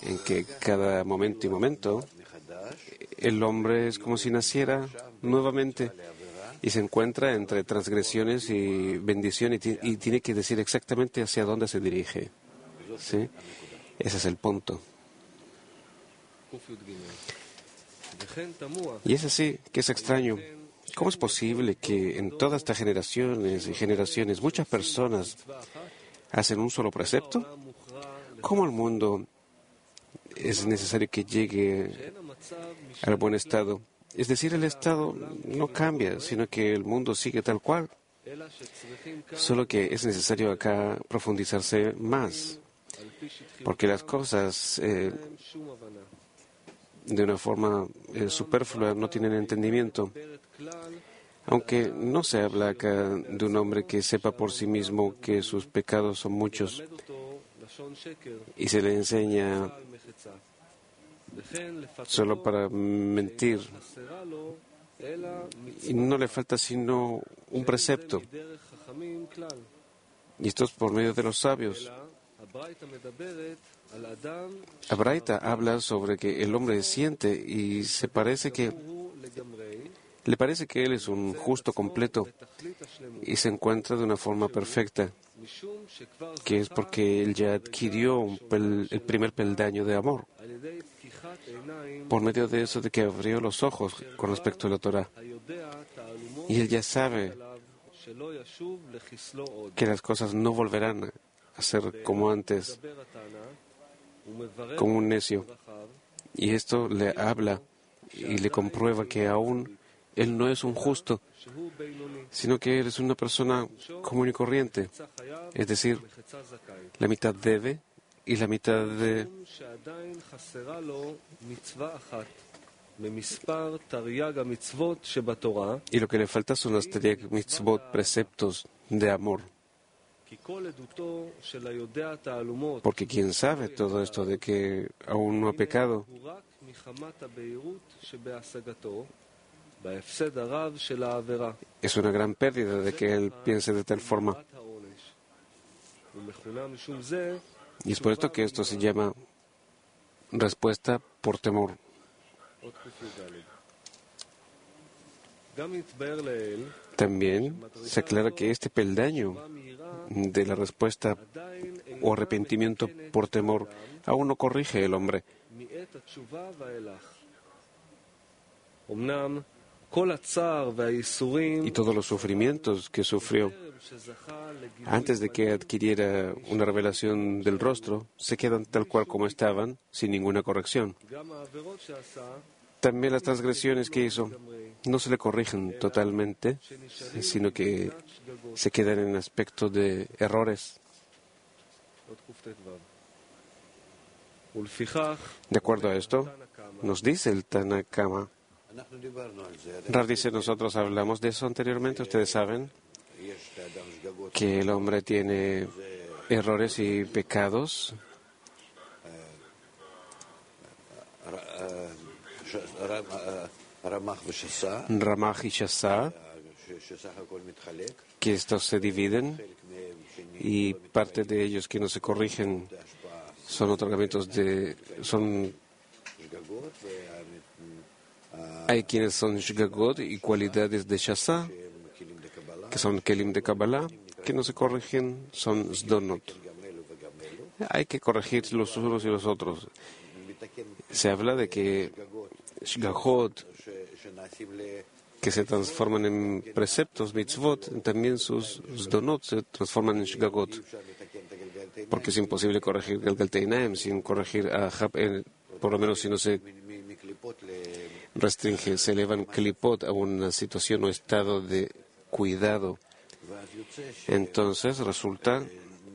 en que cada momento y momento el hombre es como si naciera nuevamente y se encuentra entre transgresiones y bendición y tiene que decir exactamente hacia dónde se dirige. ¿Sí? Ese es el punto. Y es así que es extraño. ¿Cómo es posible que en todas estas generaciones y generaciones muchas personas hacen un solo precepto? ¿Cómo el mundo es necesario que llegue al buen estado? Es decir, el estado no cambia, sino que el mundo sigue tal cual. Solo que es necesario acá profundizarse más, porque las cosas de una forma superflua no tienen entendimiento. Aunque no se habla acá de un hombre que sepa por sí mismo que sus pecados son muchos y se le enseña solo para mentir y no le falta sino un precepto, y esto es por medio de los sabios. La Braita habla sobre que el hombre siente y le parece que él es un justo completo y se encuentra de una forma perfecta, que es porque él ya adquirió el primer peldaño de amor por medio de eso, de que abrió los ojos con respecto a la Torah, y él ya sabe que las cosas no volverán a ser como antes, como un necio. Y esto le habla y le comprueba que aún él no es un justo, sino que él es una persona común y corriente, es decir, la mitad debe y la mitad de... Y lo que le falta son las Taryag mitzvot, preceptos de amor. Porque quien sabe todo esto de que aún no ha pecado es una gran pérdida de que él piense de tal forma. Y es por esto que esto se llama respuesta por temor. También se aclara que este peldaño de la respuesta o arrepentimiento por temor aún no corrige el hombre. Y todos los sufrimientos que sufrió antes de que adquiriera una revelación del rostro se quedan tal cual como estaban, sin ninguna corrección. También las transgresiones que hizo no se le corrigen totalmente, sino que se quedan en aspecto de errores. De acuerdo a esto, nos dice el Tana Kama. Rav dice, nosotros hablamos de eso anteriormente, ustedes saben que el hombre tiene errores y pecados. Ramach y Shasa, que estos se dividen y parte de ellos que no se corrigen son otorgamientos hay quienes son Shgagot y cualidades de Shasa, que son Kelim de Kabbalah, que no se corrigen, son Zdonot. Hay que corregir los unos y los otros. Se habla de que Shgagot, que se transforman en preceptos, mitzvot, también sus Zdonot se transforman en Shgagot, porque es imposible corregir Galgal Teinaim sin corregir a Ahab, por lo menos si no se restringe, se elevan klipot a una situación o estado de cuidado. Entonces resulta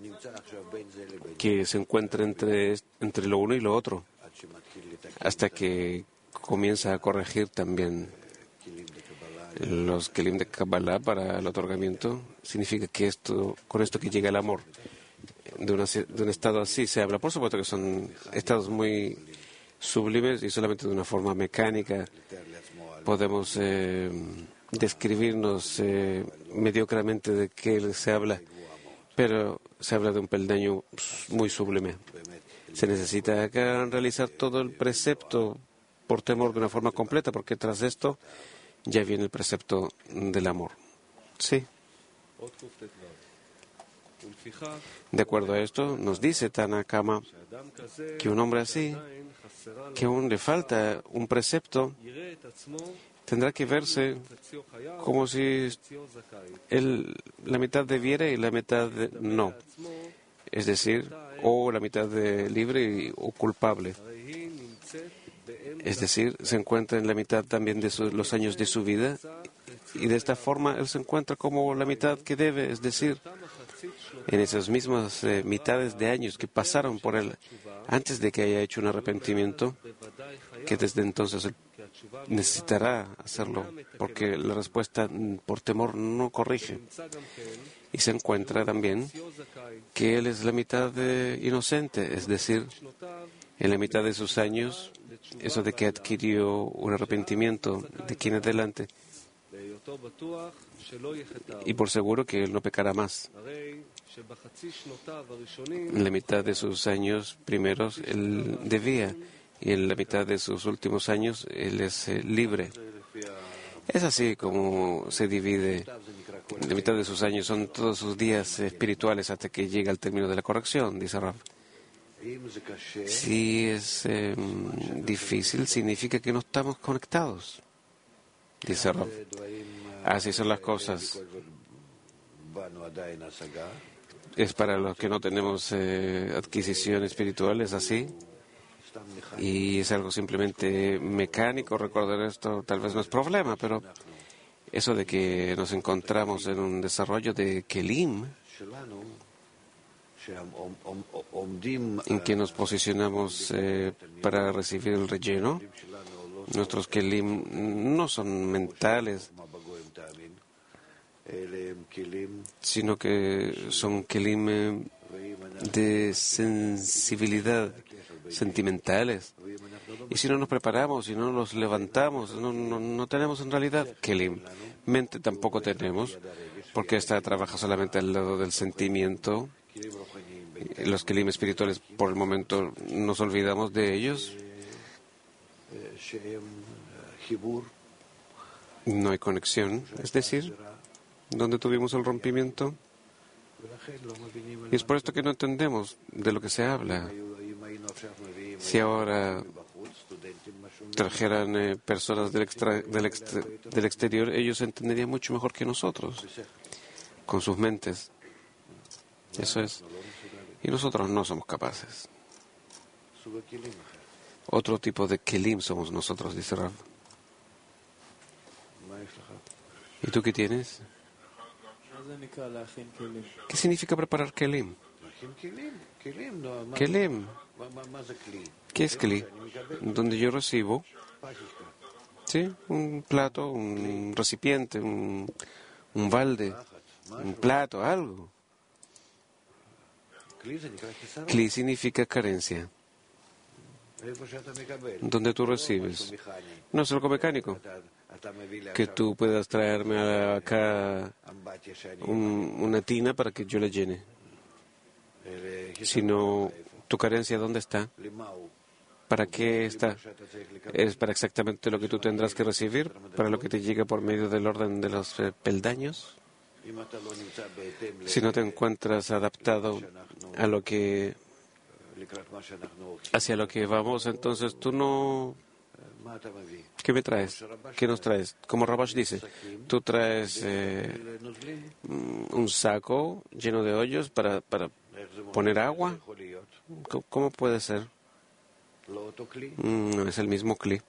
que se encuentra entre lo uno y lo otro, hasta que comienza a corregir también los kelim de Kabbalah para el otorgamiento. Significa que con esto que llega el amor. De un estado así se habla. Por supuesto que son estados muy sublimes y solamente de una forma mecánica podemos describirnos mediocremente de qué se habla, pero se habla de un peldaño muy sublime. Se necesita acá realizar todo el precepto por temor de una forma completa, porque tras esto ya viene el precepto del amor. Sí. De acuerdo a esto, nos dice Tanakama que un hombre así, que aún le falta un precepto, tendrá que verse como si la mitad debiera y la mitad no. Es decir, o la mitad de libre o culpable. Es decir, se encuentra en la mitad también de los años de su vida, y de esta forma él se encuentra como la mitad que debe, es decir, en esas mismas mitades de años que pasaron por él antes de que haya hecho un arrepentimiento, que desde entonces él necesitará hacerlo, porque la respuesta por temor no corrige. Y se encuentra también que él es la mitad inocente, es decir, en la mitad de sus años, eso de que adquirió un arrepentimiento de aquí en adelante, y por seguro que él no pecará más. En la mitad de sus años primeros él debía, y en la mitad de sus últimos años él es libre. Es así como se divide. En la mitad de sus años son todos sus días espirituales hasta que llega el término de la corrección, dice Rav. Si es difícil, significa que no estamos conectados, dice Rav. Así son las cosas. Es para los que no tenemos adquisición espiritual, es así. Y es algo simplemente mecánico. Recordar esto tal vez no es problema, pero eso de que nos encontramos en un desarrollo de Kelim, en que nos posicionamos para recibir el relleno, nuestros Kelim no son mentales, sino que son Kelim de sensibilidad, sentimentales. Y si no nos preparamos, si no los levantamos, no tenemos en realidad Kelim. Mente tampoco tenemos, porque esta trabaja solamente al lado del sentimiento. Los Kelim espirituales, por el momento, nos olvidamos de ellos. No hay conexión, es decir, donde tuvimos el rompimiento. Y es por esto que no entendemos de lo que se habla. Si ahora trajeran personas del exterior, ellos entenderían mucho mejor que nosotros, con sus mentes. Eso es. Y nosotros no somos capaces. Otro tipo de kelim somos nosotros, dice Rav. ¿Y tú qué tienes? ¿Qué significa preparar kelim? Kelim. ¿Qué es keli? Donde yo recibo, ¿sí? Un plato, un recipiente, un balde, un plato, algo. Kli significa carencia. Donde tú recibes. No es algo mecánico. Que tú puedas traerme acá una tina para que yo la llene. Sino, ¿tu carencia dónde está? ¿Para qué está? ¿Es para exactamente lo que tú tendrás que recibir? ¿Para lo que te llega por medio del orden de los peldaños? Si no te encuentras adaptado a lo que hacia lo que vamos, entonces tú no. ¿Qué me traes? ¿Qué nos traes? Como Rabash dice, tú traes un saco lleno de hoyos para poner agua. ¿Cómo puede ser? No es el mismo Kli.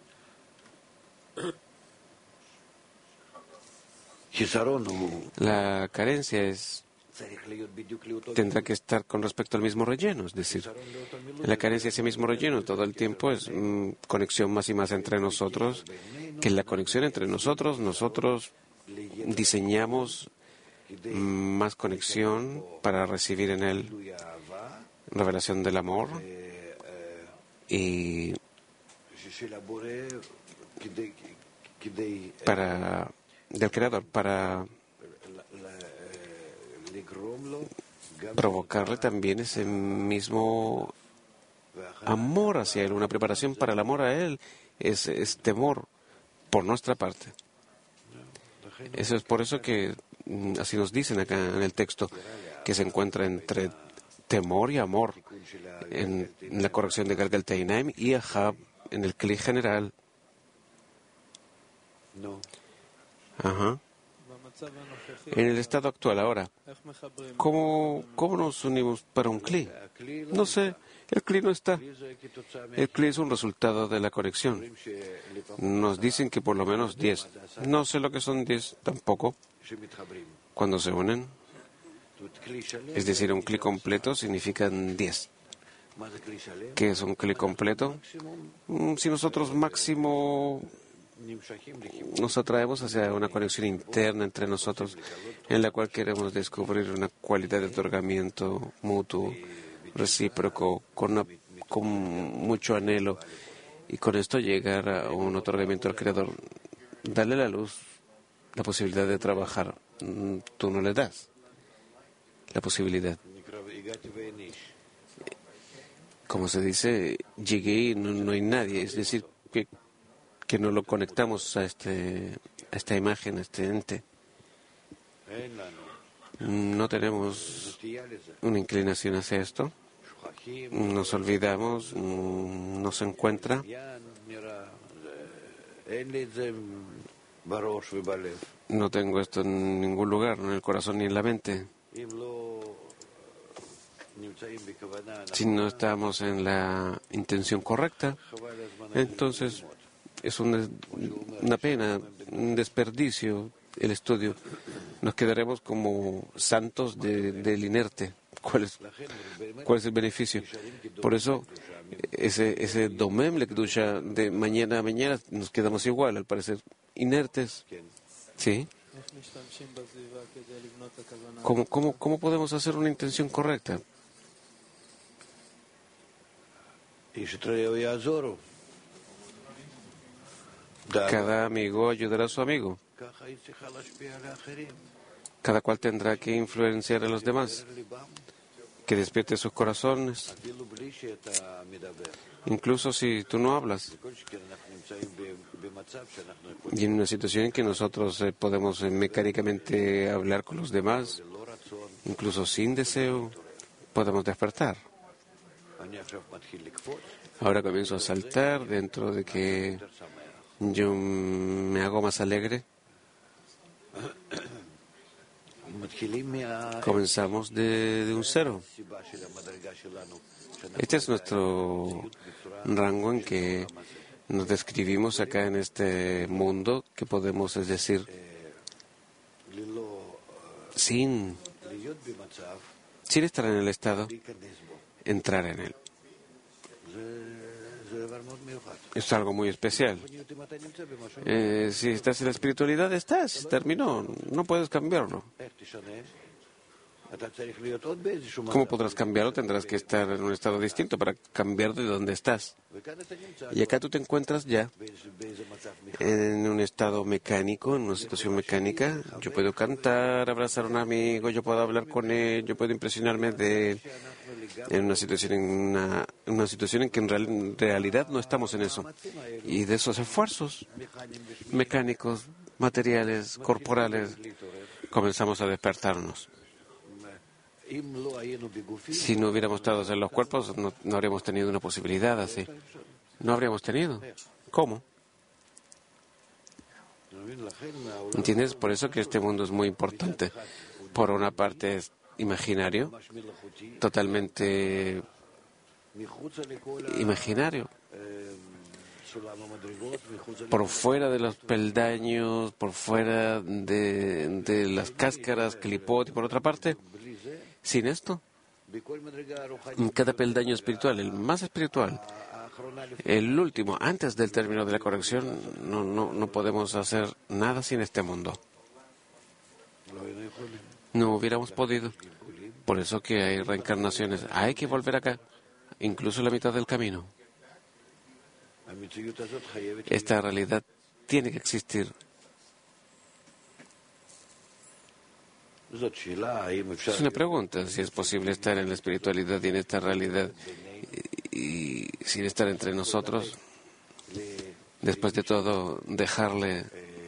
La carencia tendrá que estar con respecto al mismo relleno, es decir, la carencia hacia el mismo relleno todo el tiempo es conexión más y más entre nosotros, que la conexión entre nosotros diseñamos más conexión para recibir en él revelación del amor y del Creador, para provocarle también ese mismo amor hacia Él, una preparación para el amor a Él, es temor por nuestra parte. Eso es por eso que así nos dicen acá en el texto, que se encuentra entre temor y amor en la corrección de Galgal Teinaim y Ahab en el Kli general. Ajá. En el estado actual ahora, ¿cómo nos unimos para un Kli? No sé, el Kli no está. El Kli es un resultado de la conexión. Nos dicen que por lo menos 10. No sé lo que son 10 tampoco. Cuando se unen, es decir, un Kli completo significan 10. ¿Qué es un Kli completo? Si nosotros máximo nos atraemos hacia una conexión interna entre nosotros, en la cual queremos descubrir una cualidad de otorgamiento mutuo, recíproco, con mucho anhelo, y con esto llegar a un otorgamiento al Creador. Darle a la luz la posibilidad de trabajar. Tú no le das la posibilidad. Como se dice, llegué y no hay nadie. Es decir, que no lo conectamos a esta imagen, a este ente. No tenemos una inclinación hacia esto. Nos olvidamos, no se encuentra. No tengo esto en ningún lugar, no en el corazón ni en la mente. Si no estamos en la intención correcta, entonces es una pena, un desperdicio el estudio. Nos quedaremos como santos del inerte. ¿Cuál es el beneficio? Por eso, ese domem lekdusha de mañana a mañana nos quedamos igual, al parecer, inertes. ¿Sí? ¿Cómo podemos hacer una intención correcta? Cada amigo ayudará a su amigo. Cada cual tendrá que influenciar a los demás, que despierte sus corazones, incluso si tú no hablas. Y en una situación en que nosotros podemos mecánicamente hablar con los demás, incluso sin deseo, podemos despertar. Ahora comienzo a saltar dentro de que yo me hago más alegre. Comenzamos de un cero. Este es nuestro rango en que nos describimos acá en este mundo, que podemos, es decir, sin estar en el estado, entrar en él. Es algo muy especial. Si estás en la espiritualidad, terminó, no puedes cambiarlo. ¿Cómo podrás cambiarlo? Tendrás que estar en un estado distinto para cambiar de donde estás. Y acá tú te encuentras ya en un estado mecánico, en una situación mecánica. Yo puedo cantar, abrazar a un amigo, yo puedo hablar con él, yo puedo impresionarme de él. En una situación en que en realidad no estamos en eso. Y de esos esfuerzos mecánicos, materiales, corporales, comenzamos a despertarnos. Si no hubiéramos estado en los cuerpos, no habríamos tenido una posibilidad así. No habríamos tenido. ¿Cómo? ¿Entiendes? Por eso que este mundo es muy importante. Por una parte es imaginario, totalmente imaginario. Por fuera de los peldaños, por fuera de las cáscaras, clipot, y por otra parte, sin esto, en cada peldaño espiritual, el más espiritual, el último, antes del término de la corrección, no podemos hacer nada sin este mundo. No hubiéramos podido. Por eso que hay reencarnaciones. Hay que volver acá, incluso la mitad del camino. Esta realidad tiene que existir. Es una pregunta, si es posible estar en la espiritualidad y en esta realidad, y sin estar entre nosotros, después de todo, dejarle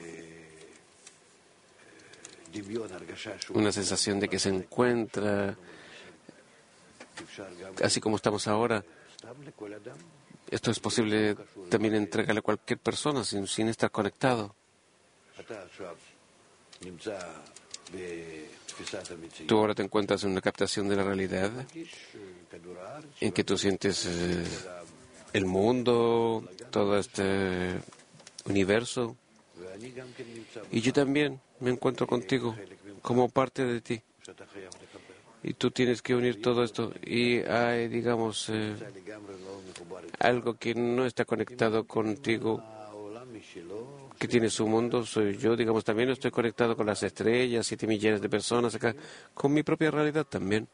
una sensación de que se encuentra así como estamos ahora. Esto es posible también entregarle a cualquier persona sin estar conectado. Tú ahora te encuentras en una captación de la realidad en que tú sientes el mundo, todo este universo. Y yo también me encuentro contigo como parte de ti. Y tú tienes que unir todo esto. Y hay, digamos, algo que no está conectado contigo, que tiene su mundo, soy yo, digamos, también estoy conectado con las estrellas, 7 millones de personas acá, con mi propia realidad también.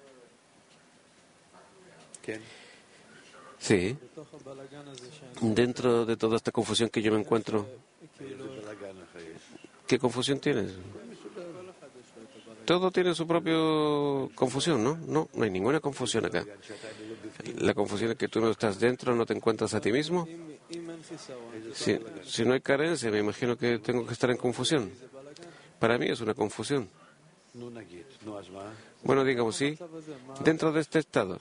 Sí. Dentro de toda esta confusión que yo me encuentro, ¿qué confusión tienes? Todo tiene su propia confusión, ¿no? No hay ninguna confusión acá. La confusión es que tú no estás dentro, no te encuentras a ti mismo. Si no hay carencia, me imagino que tengo que estar en confusión. Para mí es una confusión. Bueno, digamos, sí, dentro de este estado.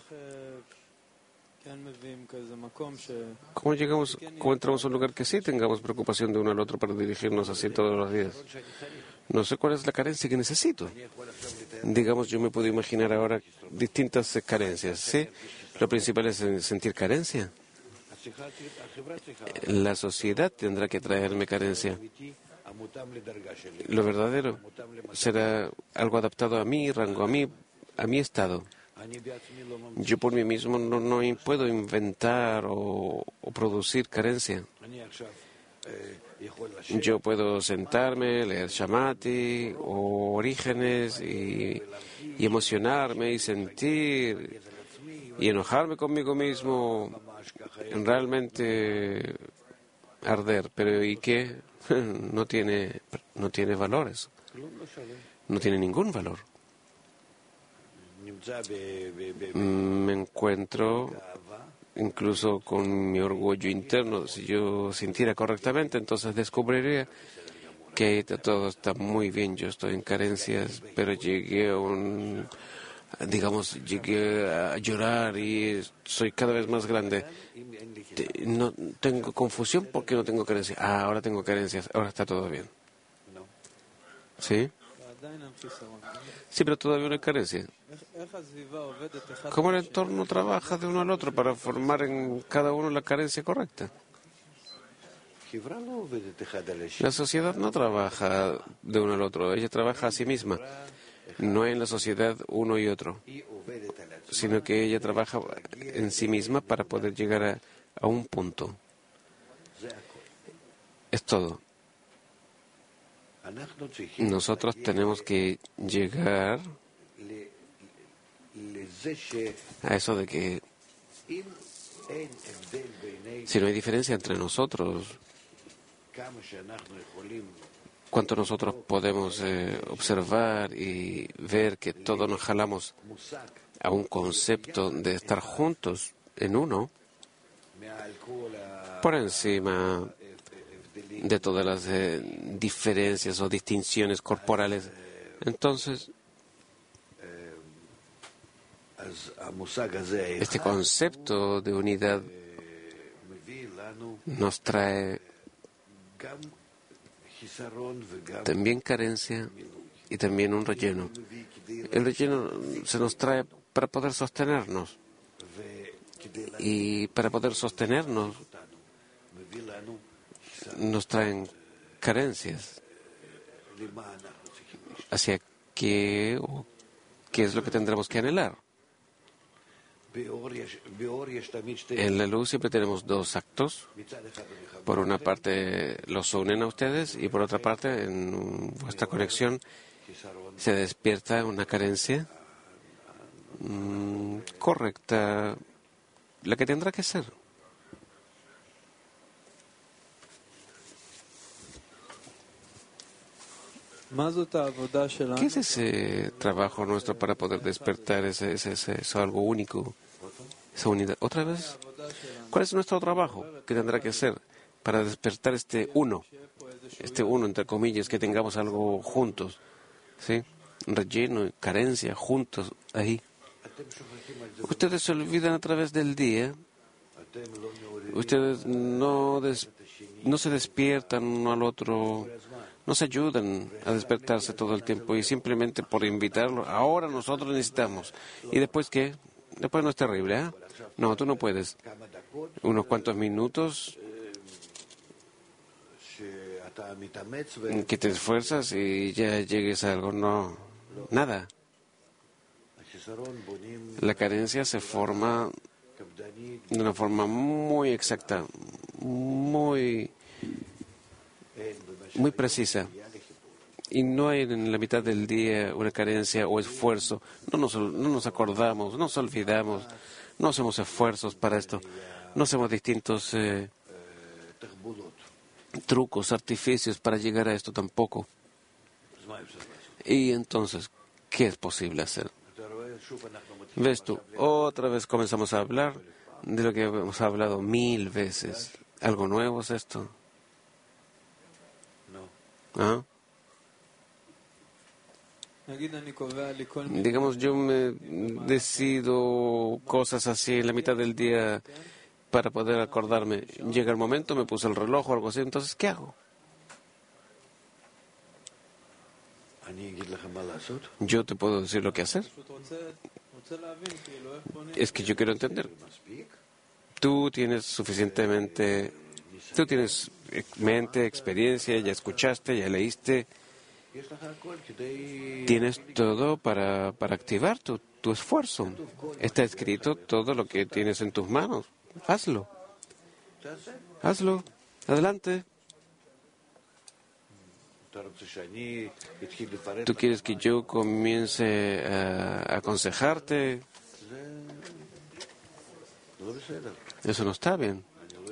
¿Cómo entramos a un lugar que sí tengamos preocupación de uno al otro para dirigirnos así todos los días? No sé cuál es la carencia que necesito. Digamos, yo me puedo imaginar ahora distintas carencias, ¿sí? Lo principal es sentir carencia. La sociedad tendrá que traerme carencia. Lo verdadero será algo adaptado a mi rango, a mi estado. Yo por mí mismo no puedo inventar o producir carencia. Yo puedo sentarme, leer Shamati o Orígenes y emocionarme y sentir y enojarme conmigo mismo, realmente arder. Pero ¿y qué? No tiene valores. No tiene ningún valor. Me encuentro incluso con mi orgullo interno. Si yo sintiera correctamente, entonces descubriría que todo está muy bien. Yo estoy en carencias, pero llegué llegué a llorar y soy cada vez más grande. No tengo confusión porque no tengo carencias. Ahora tengo carencias. Ahora está todo bien. ¿Sí? Sí, pero todavía no hay carencia. ¿Cómo el entorno trabaja de uno al otro para formar en cada uno la carencia correcta? La sociedad no trabaja de uno al otro, ella trabaja a sí misma. No hay en la sociedad uno y otro, sino que ella trabaja en sí misma para poder llegar a un punto. Es todo. Nosotros tenemos que llegar a eso de que si no hay diferencia entre nosotros, cuánto nosotros podemos observar y ver que todos nos jalamos a un concepto de estar juntos en uno, por encima de todas las diferencias o distinciones corporales. Entonces, este concepto de unidad nos trae también carencia y también un relleno. El relleno se nos trae para poder sostenernos. Y para poder sostenernos nos traen carencias. ¿Hacia qué o qué es lo que tendremos que anhelar? En la luz siempre tenemos dos actos. Por una parte los unen a ustedes y por otra parte en vuestra conexión se despierta una carencia correcta, la que tendrá que ser. ¿Qué es ese trabajo nuestro para poder despertar eso algo único? esa unidad. Otra vez, ¿cuál es nuestro trabajo que tendrá que hacer para despertar este uno, entre comillas, que tengamos algo juntos, ¿sí? Relleno, carencia, juntos, ahí. Ustedes se olvidan a través del día, ustedes no se despiertan uno al otro, no se ayudan a despertarse todo el tiempo y simplemente por invitarlo, ahora nosotros necesitamos. ¿Y después qué? Después no es terrible, ¿eh? No, tú no puedes. Unos cuantos minutos que te esfuerzas y ya llegues a algo. No, nada. La carencia se forma de una forma muy exacta, muy precisa. Y no hay en la mitad del día una carencia o esfuerzo. No nos acordamos, no nos olvidamos, no hacemos esfuerzos para esto. No hacemos distintos trucos, artificios para llegar a esto tampoco. Y entonces, ¿qué es posible hacer? ¿Ves tú? Otra vez comenzamos a hablar de lo que hemos hablado 1000 veces. ¿Algo nuevo es esto? ¿Ah? Digamos, yo me decido cosas así en la mitad del día para poder acordarme. Llega el momento, me puse el reloj o algo así, entonces, ¿qué hago? Yo te puedo decir lo que hacer. Es que yo quiero entender. Tú tienes mente, experiencia, ya escuchaste, ya leíste. Tienes todo para activar tu esfuerzo. Está escrito todo lo que tienes en tus manos. Hazlo. Hazlo. Adelante. ¿Tú quieres que yo comience a aconsejarte? Eso no está bien.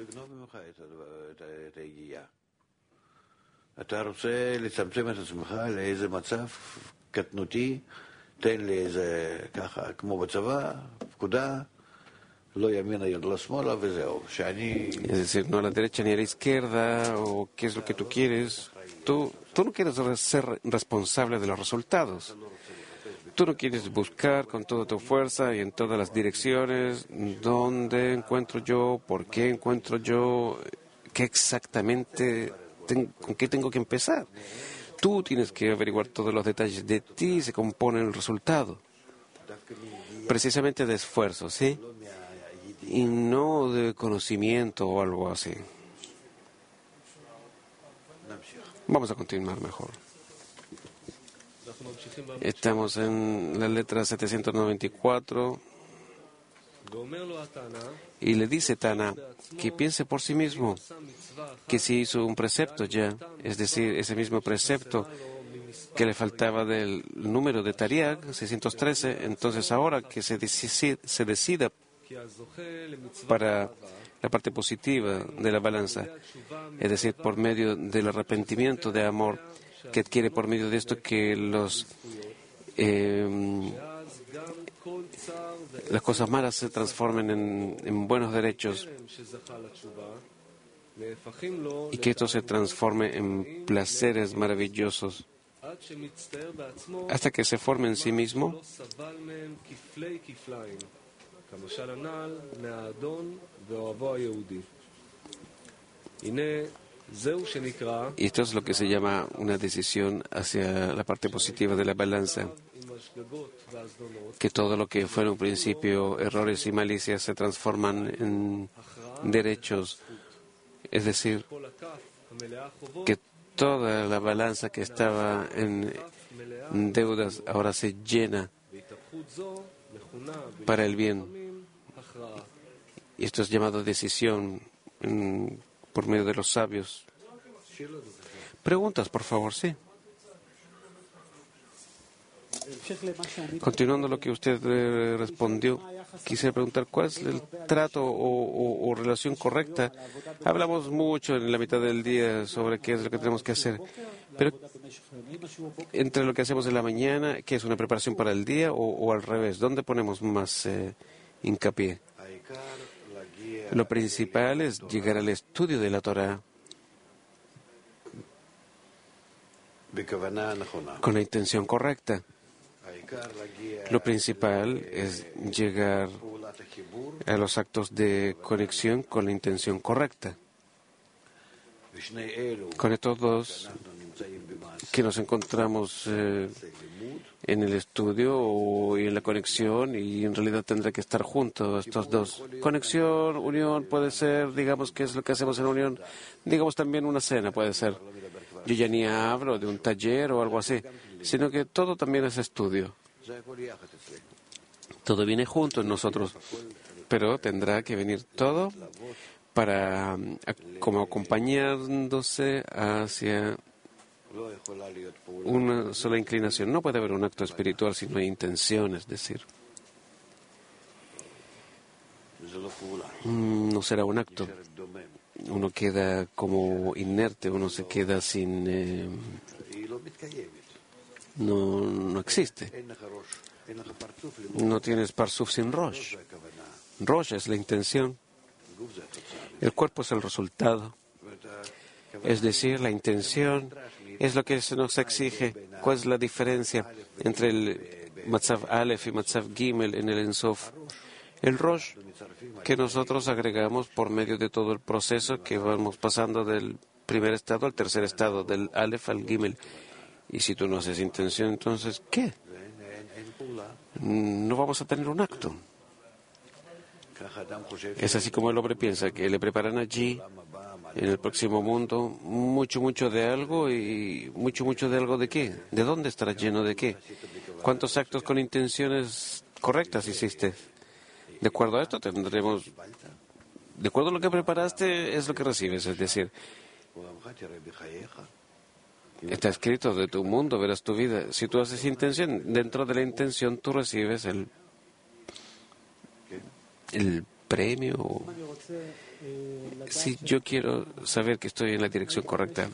אתה רוצה לצמצם את עצמך לאיזה מצב קטנותי, תן לי איזה ככה, כמו בצבא, פקודה, לא ימינה לא שמאלה וזהו. שאני... Es decir, no a la derecha ni a la izquierda, o qué es lo que tú quieres. Tú no quieres ser responsable de los resultados. Tú no quieres buscar con toda tu fuerza y en todas las direcciones dónde encuentro yo, por qué encuentro yo, qué exactamente... ¿Con qué tengo que empezar? Tú tienes que averiguar todos los detalles. De ti se compone el resultado. Precisamente de esfuerzo, ¿sí? Y no de conocimiento o algo así. Vamos a continuar mejor. Estamos en la letra 794. Y le dice Tana que piense por sí mismo que si hizo un precepto ya, es decir, ese mismo precepto que le faltaba del número de Tariag, 613, entonces ahora que se decida para la parte positiva de la balanza, es decir, por medio del arrepentimiento de amor que adquiere por medio de esto que las cosas malas se transformen en buenos derechos y que esto se transforme en placeres maravillosos hasta que se forme en sí mismo y esto es lo que se llama una decisión hacia la parte positiva de la balanza, que todo lo que fue en un principio errores y malicias se transforman en derechos, es decir, que toda la balanza que estaba en deudas ahora se llena para el bien. Y esto es llamado decisión por medio de los sabios. Preguntas, por favor, sí. Continuando lo que usted respondió, quisiera preguntar cuál es el trato o relación correcta. Hablamos mucho en la mitad del día sobre qué es lo que tenemos que hacer, pero entre lo que hacemos en la mañana, ¿qué es una preparación para el día o al revés? ¿Dónde ponemos más hincapié? Lo principal es llegar al estudio de la Torah con la intención correcta. Lo principal es llegar a los actos de conexión con la intención correcta. Con estos dos que nos encontramos en el estudio o en la conexión, y en realidad tendrá que estar juntos estos dos. Conexión, unión, puede ser, digamos, ¿qué es lo que hacemos en unión? Digamos también una cena, puede ser. Yo ya ni hablo de un taller o algo así, sino que todo también es estudio. Todo viene junto en nosotros, pero tendrá que venir todo para como acompañándose hacia una sola inclinación. No puede haber un acto espiritual si no hay intención, es decir, no será un acto. Uno queda como inerte, uno se queda sin... no existe. No tienes parsuf sin Rosh. Rosh es la intención. El cuerpo es el resultado. Es decir, la intención es lo que se nos exige. ¿Cuál es la diferencia entre el Matzav Aleph y Matzav Gimel en el En Sof? El Rosh que nosotros agregamos por medio de todo el proceso que vamos pasando del primer estado al tercer estado, del Aleph al Gimel. Y si tú no haces intención, entonces, ¿qué? No vamos a tener un acto. Es así como el hombre piensa, que le preparan allí, en el próximo mundo, mucho de algo, y mucho de algo de qué. ¿De dónde estará lleno de qué? ¿Cuántos actos con intenciones correctas hiciste? De acuerdo a esto tendremos, de acuerdo a lo que preparaste, es lo que recibes. Es decir, está escrito, de tu mundo verás tu vida. Si tú haces intención, dentro de la intención tú recibes el premio. Si yo quiero saber que estoy en la dirección correcta,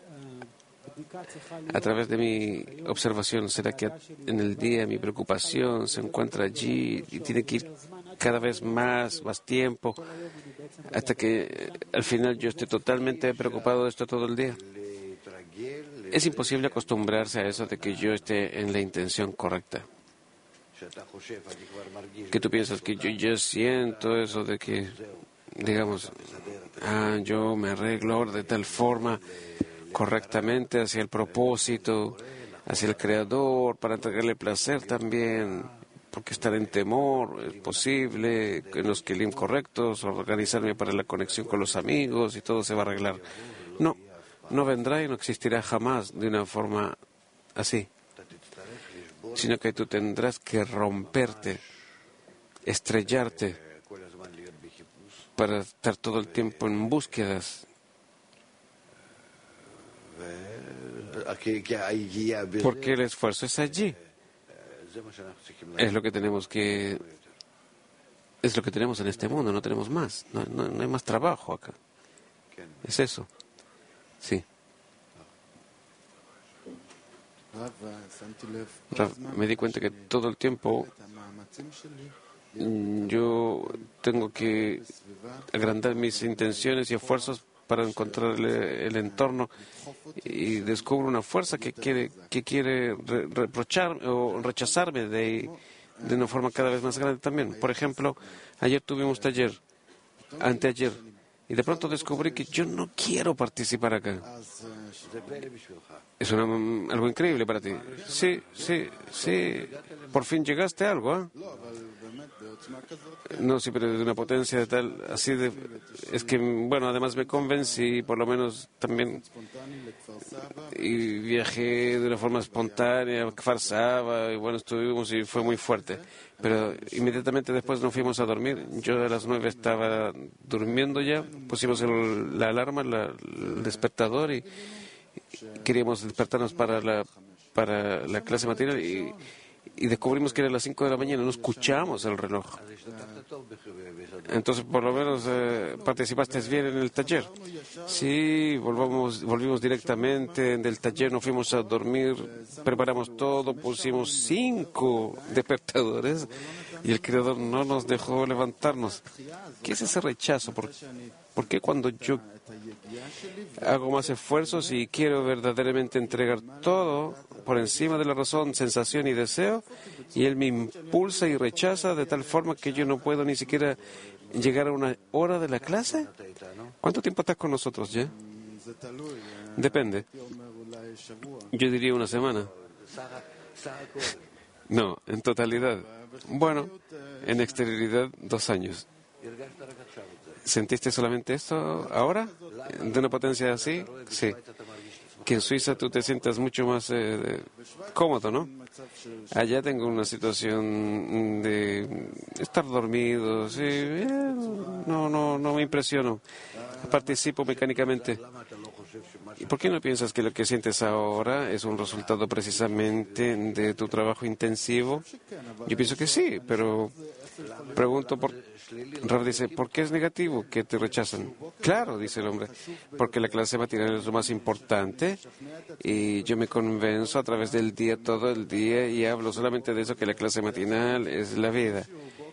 a través de mi observación, ¿será que en el día mi preocupación se encuentra allí y tiene que ir cada vez más tiempo, hasta que al final yo esté totalmente preocupado de esto todo el día? Es imposible acostumbrarse a eso de que yo esté en la intención correcta. Que tú piensas que yo ya siento eso de que, digamos, yo me arreglo de tal forma correctamente hacia el propósito, hacia el Creador, para entregarle placer también, porque estar en temor es posible, en los kelim correctos, organizarme para la conexión con los amigos y todo se va a arreglar. No vendrá y no existirá jamás de una forma así, sino que tú tendrás que romperte, estrellarte, para estar todo el tiempo en búsquedas. Porque el esfuerzo es allí. Es lo que tenemos en este mundo, no tenemos más. No hay más trabajo acá. Es eso. Sí. Me di cuenta que todo el tiempo yo tengo que agrandar mis intenciones y esfuerzos para encontrar el entorno, y descubro una fuerza que quiere reprocharme o rechazarme de una forma cada vez más grande también. Por ejemplo, ayer tuvimos taller, anteayer, y de pronto descubrí que yo no quiero participar acá. Es algo increíble para ti. Sí. Por fin llegaste a algo, ¿eh? No, sí, pero de una potencia de tal, así de... Es que, bueno, además me convencí, por lo menos también, y viajé de una forma espontánea, Kfar Saba, y bueno, estuvimos y fue muy fuerte. Pero inmediatamente después nos fuimos a dormir. Yo a las 9 estaba durmiendo ya, pusimos la alarma, el despertador, y queríamos despertarnos para la clase matinal, y y descubrimos que era las 5 de la mañana, no escuchamos el reloj. Entonces, por lo menos participaste bien en el taller. Sí, volvimos directamente del taller, nos fuimos a dormir, preparamos todo, pusimos 5 despertadores y el Creador no nos dejó levantarnos. ¿Qué es ese rechazo? ¿Por qué cuando yo hago más esfuerzos y quiero verdaderamente entregar todo por encima de la razón, sensación y deseo, y Él me impulsa y rechaza de tal forma que yo no puedo ni siquiera llegar a una hora de la clase? ¿Cuánto tiempo estás con nosotros ya? Depende. Yo diría una semana. No, en totalidad. Bueno, en exterioridad 2 años. ¿Sentiste solamente esto ahora? ¿De una potencia así? Sí. Que en Suiza tú te sientas mucho más cómodo, ¿no? Allá tengo una situación de estar dormido, sí. No me impresiono. Participo mecánicamente. ¿Y por qué no piensas que lo que sientes ahora es un resultado precisamente de tu trabajo intensivo? Yo pienso que sí, pero pregunto Rav dice, ¿por qué es negativo que te rechazan? Claro, dice el hombre, porque la clase matinal es lo más importante y yo me convenzo a través del día, todo el día, y hablo solamente de eso, que la clase matinal es la vida.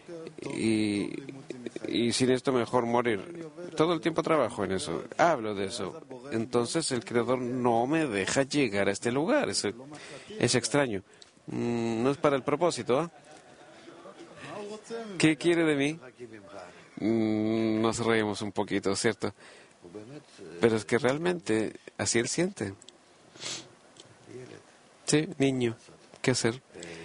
Y sin esto mejor morir. Todo el tiempo trabajo en eso, hablo de eso. Entonces el Creador no me deja llegar a este lugar, es extraño. No es para el propósito, ¿eh? ¿Qué quiere de mí? Nos reímos un poquito, ¿cierto? Pero es que realmente así Él siente. Sí, niño, ¿qué hacer?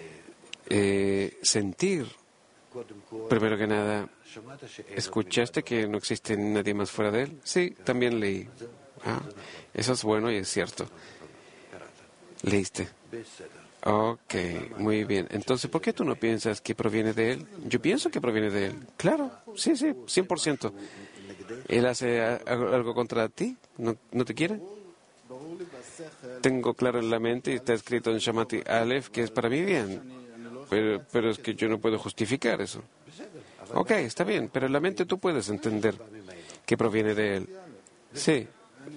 Sentir. Primero que nada, ¿escuchaste que no existe nadie más fuera de Él? Sí, también leí. Eso es bueno y es cierto. Leíste. Ok, muy bien. Entonces, ¿por qué tú no piensas que proviene de Él? Yo pienso que proviene de Él. Claro, sí, 100%. ¿Él hace algo contra ti? ¿No te quiere? Tengo claro en la mente y está escrito en Shamati Aleph que es para mi bien. Pero es que yo no puedo justificar eso. Ok, está bien, pero en la mente tú puedes entender que proviene de Él. Sí.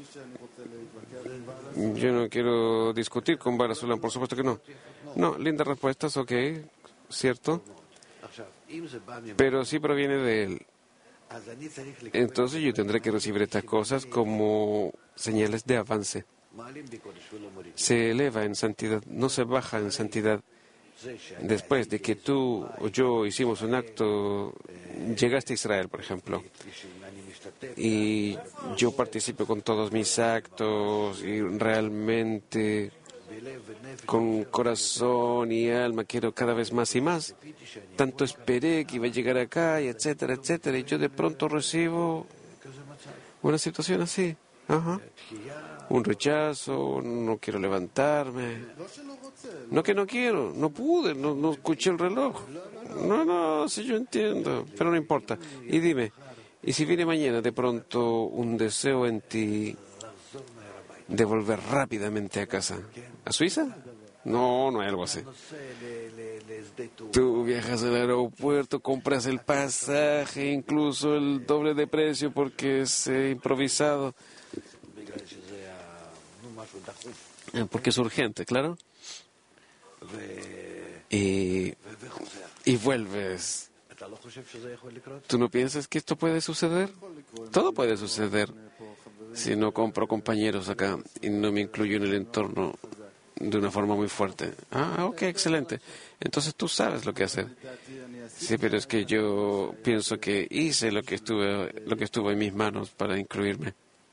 Yo no quiero discutir con Barasulam, por supuesto que no. No, lindas respuestas, ok, cierto. Pero sí proviene de Él. Entonces yo tendré que recibir estas cosas como señales de avance. Se eleva en santidad, no se baja en santidad. Después de que tú o yo hicimos un acto, llegaste a Israel, por ejemplo, y yo participo con todos mis actos y realmente con corazón y alma quiero cada vez más y más. Tanto esperé que iba a llegar acá y etcétera, etcétera, y yo de pronto recibo una situación así. Un rechazo, no quiero levantarme. No que no quiero, no pude, no escuché el reloj. No, sí yo entiendo, pero no importa. Y dime, ¿y si viene mañana de pronto un deseo en ti de volver rápidamente a casa? ¿A Suiza? No hay algo así. Tú viajas al aeropuerto, compras el pasaje, incluso el doble de precio porque es improvisado. Porque es urgente, claro. Y vuelves. ¿Tú no piensas que esto puede suceder? Todo puede suceder. Si no compro compañeros acá y no me incluyo en el entorno de una forma muy fuerte. Ok, excelente. Entonces tú sabes lo que hacer. Sí, pero es que yo pienso que hice lo que estuvo en mis manos para incluirme.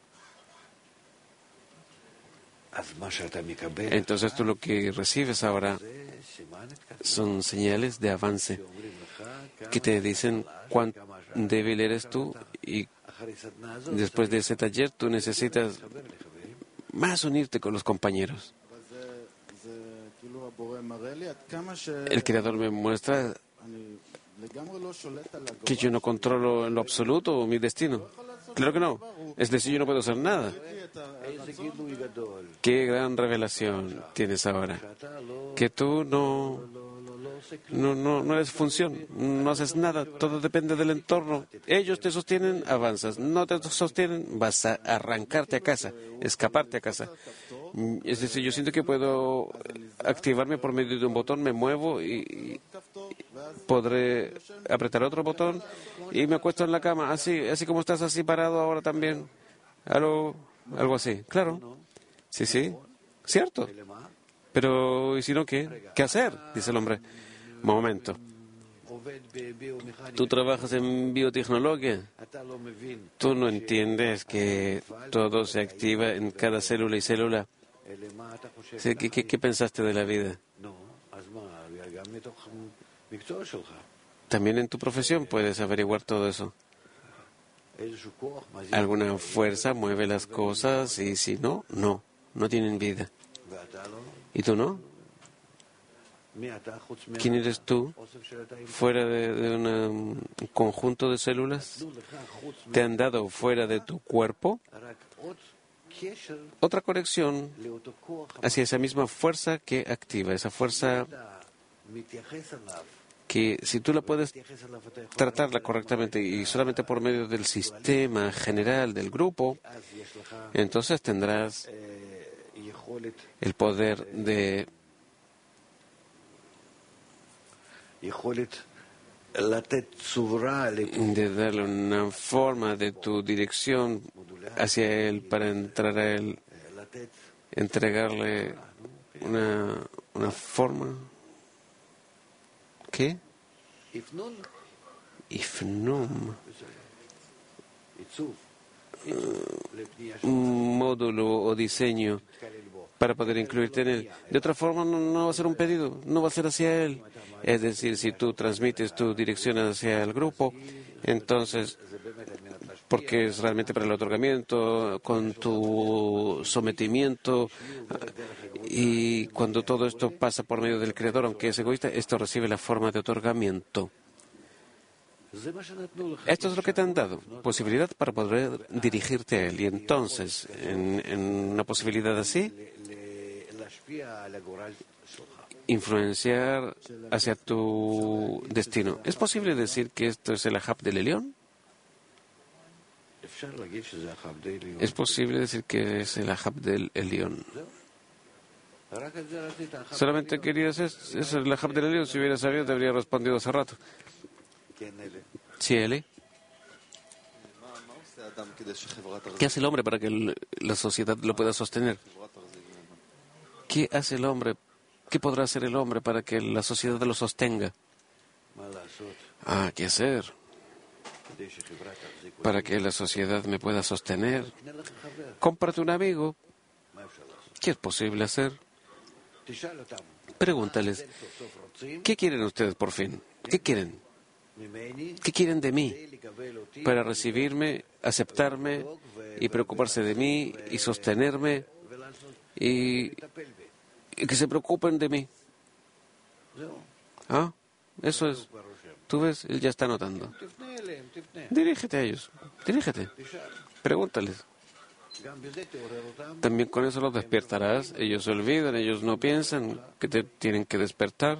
Entonces tú lo que recibes ahora son señales de avance que te dicen cuán débil eres tú y después de ese taller tú necesitas más unirte con los compañeros. El Creador me muestra que yo no controlo en lo absoluto mi destino. Claro que no. Es decir, yo no puedo hacer nada. Qué gran revelación tienes ahora. Que tú no eres función, no haces nada, todo depende del entorno. Ellos te sostienen, avanzas. No te sostienen, vas a arrancarte a casa, escaparte a casa. Es decir, yo siento que puedo activarme por medio de un botón, me muevo y podré apretar otro botón y me acuesto en la cama, así como estás así parado ahora también. Algo así, claro. Sí, cierto. Pero, ¿y si no qué? ¿Qué hacer? Dice el hombre. Momento. ¿Tú trabajas en biotecnología? ¿Tú no entiendes que todo se activa en cada célula y célula? ¿Qué pensaste de la vida? También en tu profesión puedes averiguar todo eso. Alguna fuerza mueve las cosas y si no tienen vida. ¿Y tú no? ¿Quién eres tú fuera de un conjunto de células? ¿Te han dado fuera de tu cuerpo otra conexión hacia esa misma fuerza que activa, esa fuerza que si tú la puedes tratarla correctamente y solamente por medio del sistema general del grupo, entonces tendrás el poder de darle una forma de tu dirección hacia él para entrar a él, entregarle una forma. ¿Qué? Ifnum. Un módulo o diseño para poder incluirte en él. De otra forma, no va a ser un pedido, no va a ser hacia él. Es decir, si tú transmites tu dirección hacia el grupo, entonces, porque es realmente para el otorgamiento, con tu sometimiento, y cuando todo esto pasa por medio del Creador, aunque es egoísta, esto recibe la forma de otorgamiento. Esto es lo que te han dado, posibilidad para poder dirigirte a Él. Y entonces, en una posibilidad así, influenciar hacia tu destino. ¿Es posible decir que esto es el Ahab del Elión? Es posible decir que es el Ahab del Elión. Solamente querías eso, es el Ahab del Elión. Si hubiera sabido, te habría respondido hace rato. Sí, Eli. ¿Qué hace el hombre para que la sociedad lo pueda sostener? ¿Qué hace el hombre? ¿Qué podrá hacer el hombre para que la sociedad lo sostenga? ¿Qué hacer? Para que la sociedad me pueda sostener. Cómprate un amigo. ¿Qué es posible hacer? Pregúntales, ¿qué quieren ustedes por fin? ¿Qué quieren? ¿Qué quieren de mí? Para recibirme, aceptarme y preocuparse de mí y sostenerme y que se preocupen de mí. Eso es. Tú ves, él ya está notando. Dirígete a ellos. Dirígete. Pregúntales. También con eso los despertarás. Ellos se olvidan, ellos no piensan que te tienen que despertar.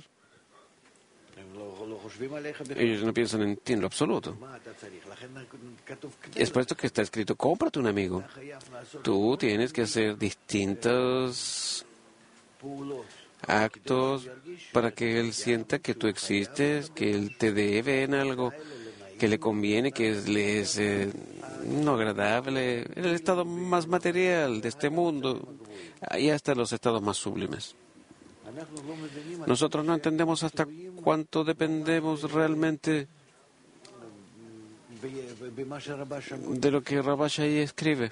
Ellos no piensan en ti en lo absoluto. Es por esto que está escrito, cómprate un amigo. Tú tienes que hacer distintos actos para que él sienta que tú existes, que él te debe en algo, que le conviene, que le es no agradable, en el estado más material de este mundo y hasta los estados más sublimes. Nosotros no entendemos hasta cuánto dependemos realmente de lo que Rabashai escribe.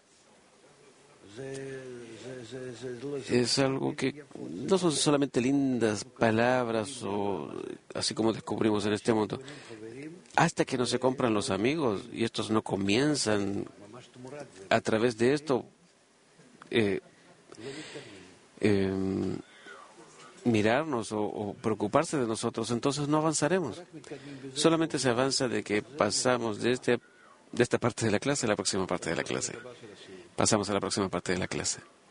Es algo que no son solamente lindas palabras o así como descubrimos en este mundo. Hasta que no se compran los amigos y estos no comienzan a través de esto mirarnos o preocuparse de nosotros, entonces no avanzaremos. Solamente se avanza de que pasamos de este de esta parte de la clase a la próxima parte de la clase. Pasamos a la próxima parte de la clase.